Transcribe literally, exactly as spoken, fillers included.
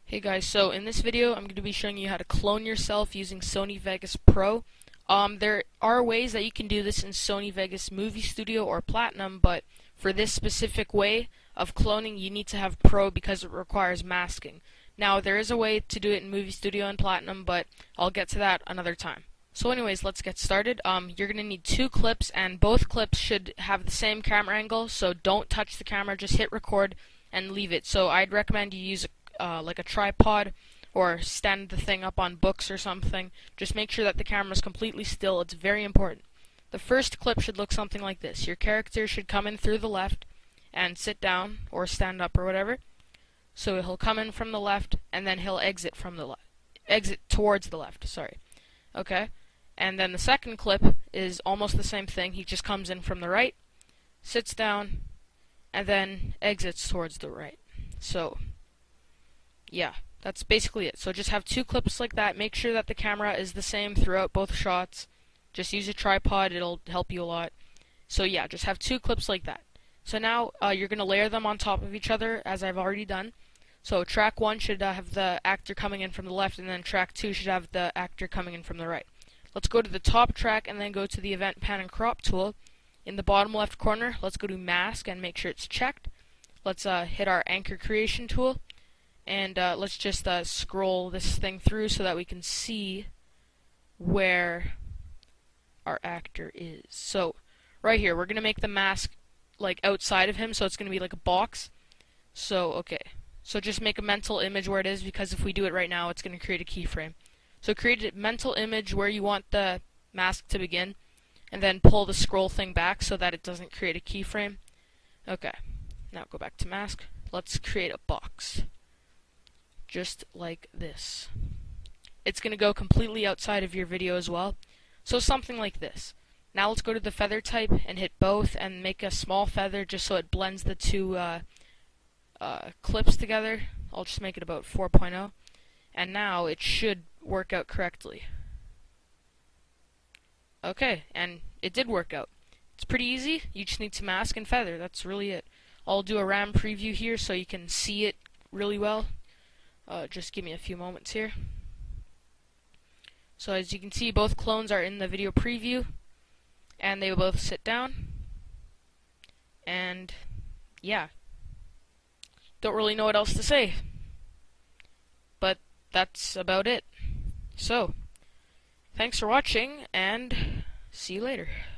Hey guys, so in this video I'm going to be showing you how to clone yourself using Sony Vegas Pro. Um, there are ways that you can do this in Sony Vegas Movie Studio or Platinum, but for this specific way of cloning you need to have Pro because it requires masking. Now there is a way to do it in Movie Studio and Platinum, but I'll get to that another time. So anyways, let's get started. Um, you're going to need two clips, and both clips should have the same camera angle, so don't touch the camera, just hit record and leave it. So I'd recommend you use a Uh, like a tripod or stand the thing up on books or something. Just make sure that the camera is completely still. It's very important. The first clip should look something like this. Your character should come in through the left and sit down or stand up or whatever. So he'll come in from the left and then he'll exit from the left. Exit towards the left, sorry. Okay? And then the second clip is almost the same thing. He just comes in from the right, sits down, and then exits towards the right. So yeah, that's basically it. So just have two clips like that. Make sure that the camera is the same throughout both shots. Just use a tripod, it'll help you a lot. So yeah, just have two clips like that. So now uh, you're going to layer them on top of each other, as I've already done. So track one should uh, have the actor coming in from the left, and then track two should have the actor coming in from the right. Let's go to the top track and then go to the Event Pan and Crop tool. In the bottom left corner, let's go to Mask and make sure it's checked. Let's uh, hit our Anchor Creation tool. And uh, let's just uh, scroll this thing through so that we can see where our actor is. So, right here, we're going to make the mask like outside of him, so it's going to be like a box. So, okay. So just make a mental image where it is, because if we do it right now, it's going to create a keyframe. So create a mental image where you want the mask to begin, and then pull the scroll thing back so that it doesn't create a keyframe. Okay. Now go back to mask. Let's create a box. Just like this. It's going to go completely outside of your video as well. So something like this. Now let's go to the feather type and hit both and make a small feather just so it blends the two uh, uh, clips together. I'll just make it about four point oh. And now it should work out correctly. Okay, and it did work out. It's pretty easy. You just need to mask and feather. That's really it. I'll do a RAM preview here so you can see it really well. Uh, just give me a few moments here. So as you can see, both clones are in the video preview, and they will both sit down. And yeah, don't really know what else to say, but that's about it. So thanks for watching, and see you later.